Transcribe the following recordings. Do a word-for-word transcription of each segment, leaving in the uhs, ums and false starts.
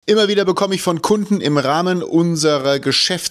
Immer wieder bekomme ich von Kunden im Rahmen unserer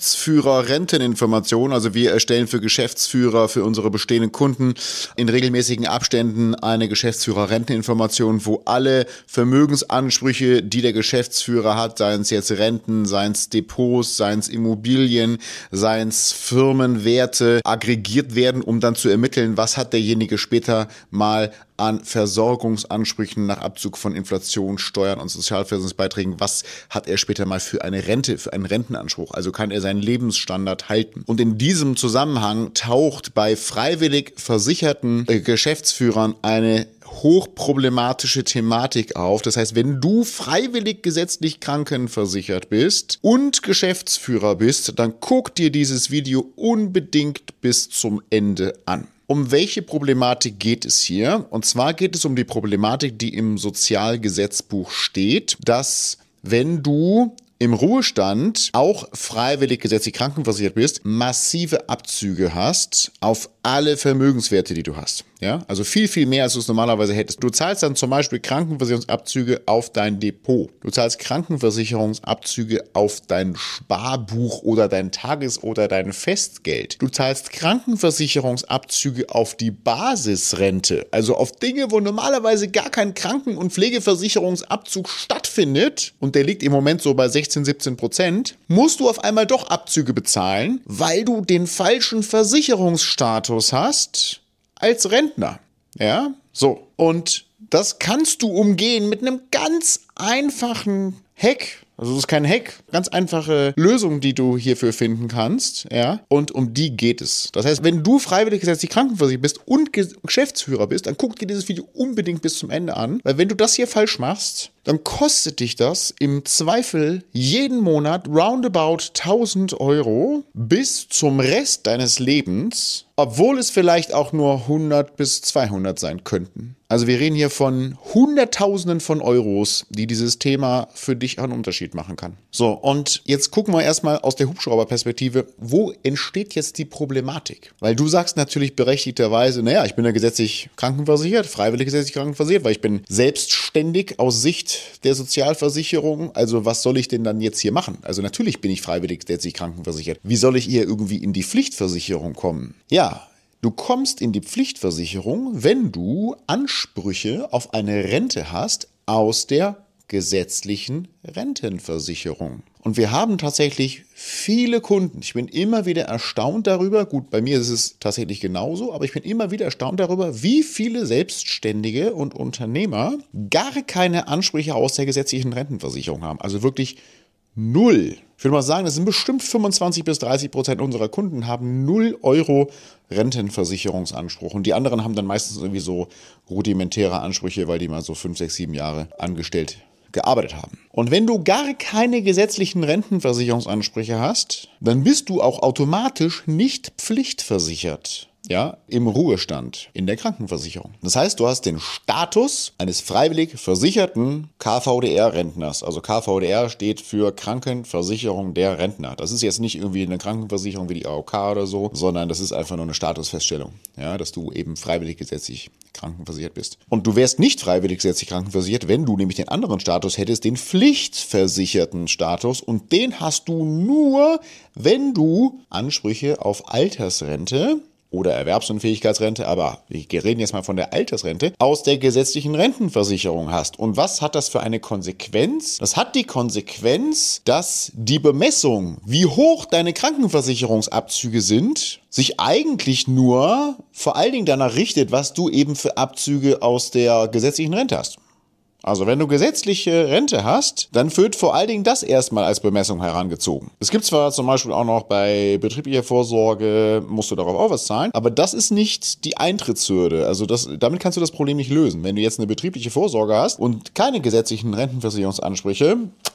Geschäftsführer-Renteninformation, also wir erstellen für Geschäftsführer, für unsere bestehenden Kunden in regelmäßigen Abständen eine Geschäftsführer-Renteninformation, wo alle Vermögensansprüche, die der Geschäftsführer hat, seien es jetzt Renten, seien es Depots, seien es Immobilien, seien es Firmenwerte, aggregiert werden, um dann zu ermitteln, was hat derjenige später mal an Versorgungsansprüchen nach Abzug von Inflation, Steuern und Sozialversicherungsbeiträgen, was hat er später mal für eine Rente, für einen Rentenanspruch, also kann er seinen Lebensstandard halten. Und in diesem Zusammenhang taucht bei freiwillig versicherten äh, Geschäftsführern eine hochproblematische Thematik auf. Das heißt, wenn du freiwillig gesetzlich krankenversichert bist und Geschäftsführer bist, dann guck dir dieses Video unbedingt bis zum Ende an. Um welche Problematik geht es hier? Und zwar geht es um die Problematik, die im Sozialgesetzbuch steht, dass wenn du im Ruhestand auch freiwillig gesetzlich krankenversichert bist, massive Abzüge hast auf alle Vermögenswerte, die du hast. Ja, also viel, viel mehr, als du es normalerweise hättest. Du zahlst dann zum Beispiel Krankenversicherungsabzüge auf dein Depot. Du zahlst Krankenversicherungsabzüge auf dein Sparbuch oder dein Tages- oder dein Festgeld. Du zahlst Krankenversicherungsabzüge auf die Basisrente, also auf Dinge, wo normalerweise gar kein Kranken- und Pflegeversicherungsabzug stattfindet und der liegt im Moment so bei sechzehn, siebzehn Prozent, musst du auf einmal doch Abzüge bezahlen, weil du den falschen Versicherungsstatus hast als Rentner. Ja, so. Und das kannst du umgehen mit einem ganz einfachen Hack. Also das ist kein Hack, ganz einfache Lösung, die du hierfür finden kannst, ja, und um die geht es. Das heißt, wenn du freiwillig gesetzlich krankenversichert bist und Geschäftsführer bist, dann guck dir dieses Video unbedingt bis zum Ende an, weil wenn du das hier falsch machst, dann kostet dich das im Zweifel jeden Monat roundabout tausend Euro bis zum Rest deines Lebens, obwohl es vielleicht auch nur hundert bis zweihundert sein könnten. Also wir reden hier von Hunderttausenden von Euros, die dieses Thema für dich einen Unterschied machen kann. So, und jetzt gucken wir erstmal aus der Hubschrauberperspektive, wo entsteht jetzt die Problematik? Weil du sagst natürlich berechtigterweise, naja, ich bin ja gesetzlich krankenversichert, freiwillig gesetzlich krankenversichert, weil ich bin selbstständig aus Sicht der Sozialversicherung, also was soll ich denn dann jetzt hier machen? Also natürlich bin ich freiwillig gesetzlich krankenversichert. Wie soll ich hier irgendwie in die Pflichtversicherung kommen? Ja, du kommst in die Pflichtversicherung, wenn du Ansprüche auf eine Rente hast aus der gesetzlichen Rentenversicherung. Und wir haben tatsächlich viele Kunden. Ich bin immer wieder erstaunt darüber, gut, bei mir ist es tatsächlich genauso, aber ich bin immer wieder erstaunt darüber, wie viele Selbstständige und Unternehmer gar keine Ansprüche aus der gesetzlichen Rentenversicherung haben. Also wirklich null. Ich würde mal sagen, das sind bestimmt fünfundzwanzig bis dreißig Prozent unserer Kunden haben null Euro Rentenversicherungsanspruch. Und die anderen haben dann meistens irgendwie so rudimentäre Ansprüche, weil die mal so fünf, sechs, sieben Jahre angestellt gearbeitet haben. Und wenn du gar keine gesetzlichen Rentenversicherungsansprüche hast, dann bist du auch automatisch nicht pflichtversichert. Ja, im Ruhestand, in der Krankenversicherung. Das heißt, du hast den Status eines freiwillig versicherten K V D R-Rentners. Also K V D R steht für Krankenversicherung der Rentner. Das ist jetzt nicht irgendwie eine Krankenversicherung wie die A O K oder so, sondern das ist einfach nur eine Statusfeststellung, ja, dass du eben freiwillig gesetzlich krankenversichert bist. Und du wärst nicht freiwillig gesetzlich krankenversichert, wenn du nämlich den anderen Status hättest, den pflichtversicherten Status. Und den hast du nur, wenn du Ansprüche auf Altersrente oder Erwerbsunfähigkeitsrente, aber wir reden jetzt mal von der Altersrente, aus der gesetzlichen Rentenversicherung hast. Und was hat das für eine Konsequenz? Das hat die Konsequenz, dass die Bemessung, wie hoch deine Krankenversicherungsabzüge sind, sich eigentlich nur vor allen Dingen danach richtet, was du eben für Abzüge aus der gesetzlichen Rente hast. Also wenn du gesetzliche Rente hast, dann wird vor allen Dingen das erstmal als Bemessung herangezogen. Es gibt zwar zum Beispiel auch noch bei betrieblicher Vorsorge, musst du darauf auch was zahlen, aber das ist nicht die Eintrittshürde. Also das, damit kannst du das Problem nicht lösen. Wenn du jetzt eine betriebliche Vorsorge hast und keine gesetzlichen Rentenversicherungsansprüche,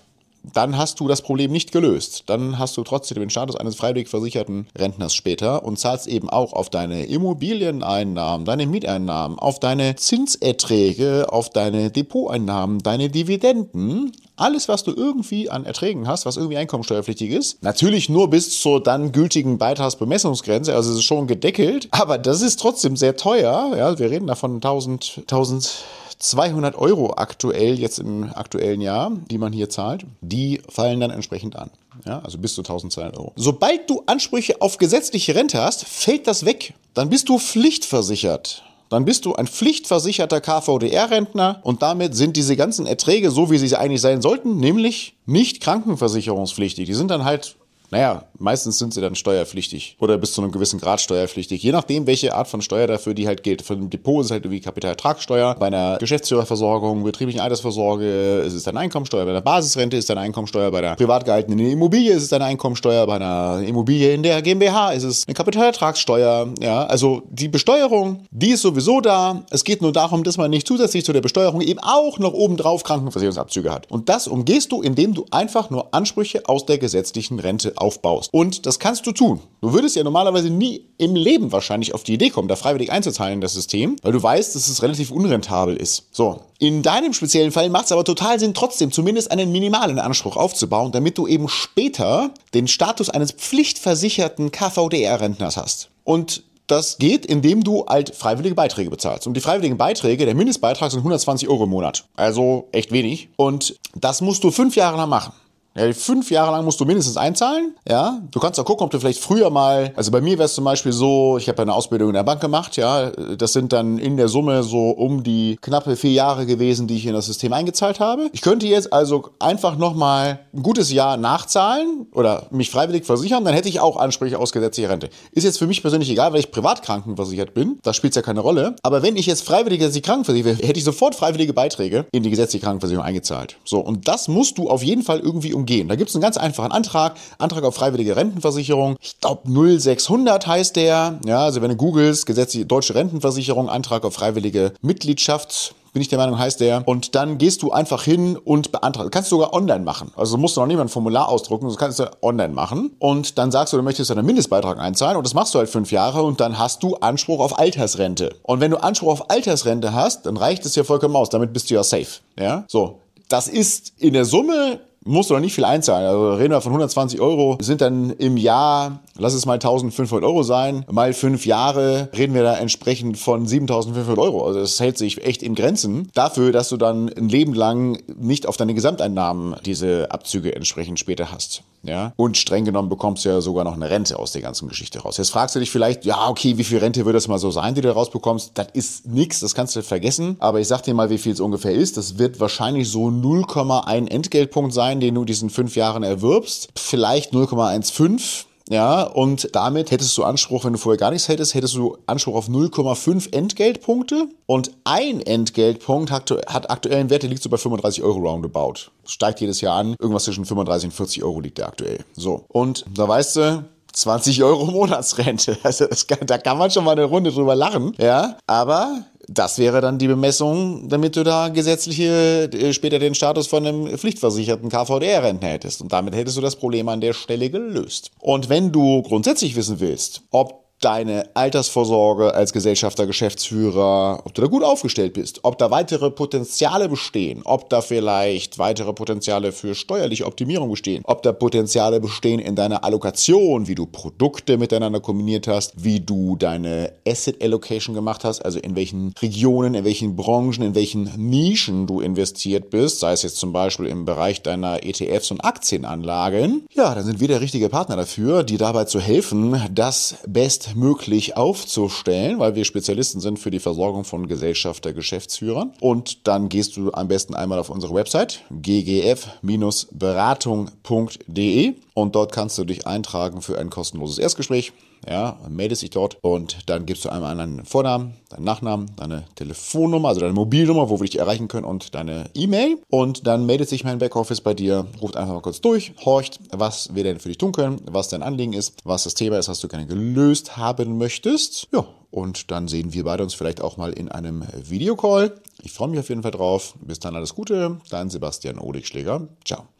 dann hast du das Problem nicht gelöst. Dann hast du trotzdem den Status eines freiwillig versicherten Rentners später und zahlst eben auch auf deine Immobilieneinnahmen, deine Mieteinnahmen, auf deine Zinserträge, auf deine Depoteinnahmen, deine Dividenden. Alles, was du irgendwie an Erträgen hast, was irgendwie einkommensteuerpflichtig ist, natürlich nur bis zur dann gültigen Beitragsbemessungsgrenze, also es ist schon gedeckelt, aber das ist trotzdem sehr teuer. Ja, wir reden da von tausend, zweihundert Euro aktuell, jetzt im aktuellen Jahr, die man hier zahlt, die fallen dann entsprechend an. Ja, also bis zu eintausendzweihundert Euro. Sobald du Ansprüche auf gesetzliche Rente hast, fällt das weg. Dann bist du pflichtversichert. Dann bist du ein pflichtversicherter K V D R-Rentner und damit sind diese ganzen Erträge so, wie sie eigentlich sein sollten, nämlich nicht krankenversicherungspflichtig. Die sind dann halt, naja, meistens sind sie dann steuerpflichtig oder bis zu einem gewissen Grad steuerpflichtig. Je nachdem, welche Art von Steuer dafür die halt gilt. Für ein Depot ist es halt irgendwie Kapitalertragssteuer. Bei einer Geschäftsführerversorgung, betrieblichen Altersvorsorge ist es dann Einkommensteuer. Bei einer Basisrente ist es dann Einkommensteuer. Bei der privat gehaltenen Immobilie ist es dann Einkommensteuer. Bei einer Immobilie in der GmbH ist es eine Kapitalertragssteuer. Ja, also die Besteuerung, die ist sowieso da. Es geht nur darum, dass man nicht zusätzlich zu der Besteuerung eben auch noch obendrauf Krankenversicherungsabzüge hat. Und das umgehst du, indem du einfach nur Ansprüche aus der gesetzlichen Rente aufbaust. Und das kannst du tun. Du würdest ja normalerweise nie im Leben wahrscheinlich auf die Idee kommen, da freiwillig einzuzahlen in das System, weil du weißt, dass es relativ unrentabel ist. So. In deinem speziellen Fall macht es aber total Sinn, trotzdem zumindest einen minimalen Anspruch aufzubauen, damit du eben später den Status eines pflichtversicherten K V D R-Rentners hast. Und das geht, indem du halt freiwillige Beiträge bezahlst. Und die freiwilligen Beiträge, der Mindestbeitrag sind hundertzwanzig Euro im Monat. Also echt wenig. Und das musst du fünf Jahre lang machen. Ja, fünf Jahre lang musst du mindestens einzahlen, ja. Du kannst auch gucken, ob du vielleicht früher mal, also bei mir wäre es zum Beispiel so, ich habe eine Ausbildung in der Bank gemacht, ja. Das sind dann in der Summe so um die knappe vier Jahre gewesen, die ich in das System eingezahlt habe. Ich könnte jetzt also einfach nochmal ein gutes Jahr nachzahlen oder mich freiwillig versichern, dann hätte ich auch Ansprüche aus gesetzlicher Rente. Ist jetzt für mich persönlich egal, weil ich privat krankenversichert bin, da spielt es ja keine Rolle. Aber wenn ich jetzt freiwillig gesetzlich krankenversichert wäre, hätte ich sofort freiwillige Beiträge in die gesetzliche Krankenversicherung eingezahlt. So, und das musst du auf jeden Fall irgendwie umgehen. Gehen. Da gibt es einen ganz einfachen Antrag, Antrag auf freiwillige Rentenversicherung. Ich glaube null sechshundert heißt der. Ja, also wenn du googelst, gesetzliche deutsche Rentenversicherung, Antrag auf freiwillige Mitgliedschaft, bin ich der Meinung, heißt der. Und dann gehst du einfach hin und beantragst. Kannst du sogar online machen. Also musst du noch nicht mal ein Formular ausdrucken, das kannst du online machen. Und dann sagst du, du möchtest einen Mindestbeitrag einzahlen und das machst du halt fünf Jahre und dann hast du Anspruch auf Altersrente. Und wenn du Anspruch auf Altersrente hast, dann reicht es ja vollkommen aus. Damit bist du ja safe. Ja, so. Das ist in der Summe, musst du noch nicht viel einzahlen. Also reden wir von hundertzwanzig Euro, sind dann im Jahr, lass es mal eintausendfünfhundert Euro sein, mal fünf Jahre, reden wir da entsprechend von siebentausendfünfhundert Euro. Also das hält sich echt in Grenzen dafür, dass du dann ein Leben lang nicht auf deine Gesamteinnahmen diese Abzüge entsprechend später hast. Ja? Und streng genommen bekommst du ja sogar noch eine Rente aus der ganzen Geschichte raus. Jetzt fragst du dich vielleicht, ja okay, wie viel Rente wird das mal so sein, die du rausbekommst? Das ist nix, das kannst du vergessen. Aber ich sag dir mal, wie viel es ungefähr ist. Das wird wahrscheinlich so null Komma eins Entgeltpunkt sein, den du diesen fünf Jahren erwirbst. Vielleicht null Komma fünfzehn. Ja, und damit hättest du Anspruch, wenn du vorher gar nichts hättest, hättest du Anspruch auf null Komma fünf Entgeltpunkte. Und ein Entgeltpunkt hat, hat aktuellen Wert, der liegt so bei fünfunddreißig Euro roundabout. Steigt jedes Jahr an. Irgendwas zwischen fünfunddreißig und vierzig Euro liegt der aktuell. So. Und da weißt du, zwanzig Euro Monatsrente. Also das kann, da kann man schon mal eine Runde drüber lachen. Ja, aber das wäre dann die Bemessung, damit du da gesetzliche, später den Status von einem pflichtversicherten K V D R-Rentner hättest. Und damit hättest du das Problem an der Stelle gelöst. Und wenn du grundsätzlich wissen willst, ob deine Altersvorsorge als Gesellschafter, Geschäftsführer, ob du da gut aufgestellt bist, ob da weitere Potenziale bestehen, ob da vielleicht weitere Potenziale für steuerliche Optimierung bestehen, ob da Potenziale bestehen in deiner Allokation, wie du Produkte miteinander kombiniert hast, wie du deine Asset Allocation gemacht hast, also in welchen Regionen, in welchen Branchen, in welchen Nischen du investiert bist, sei es jetzt zum Beispiel im Bereich deiner E T Fs und Aktienanlagen, ja, dann sind wir der richtige Partner dafür, dir dabei zu helfen, das best möglich aufzustellen, weil wir Spezialisten sind für die Versorgung von Gesellschafter, Geschäftsführern. Und dann gehst du am besten einmal auf unsere Website g g f beratung punkt d e und dort kannst du dich eintragen für ein kostenloses Erstgespräch. Ja, meldest dich dort und dann gibst du einmal deinen Vornamen, deinen Nachnamen, deine Telefonnummer, also deine Mobilnummer, wo wir dich erreichen können und deine E-Mail. Und dann meldet sich mein Backoffice bei dir, ruft einfach mal kurz durch, horcht, was wir denn für dich tun können, was dein Anliegen ist, was das Thema ist, was du gerne gelöst haben möchtest. Ja, und dann sehen wir beide uns vielleicht auch mal in einem Videocall. Ich freue mich auf jeden Fall drauf. Bis dann alles Gute, dein Sebastian Ohligschläger. Ciao.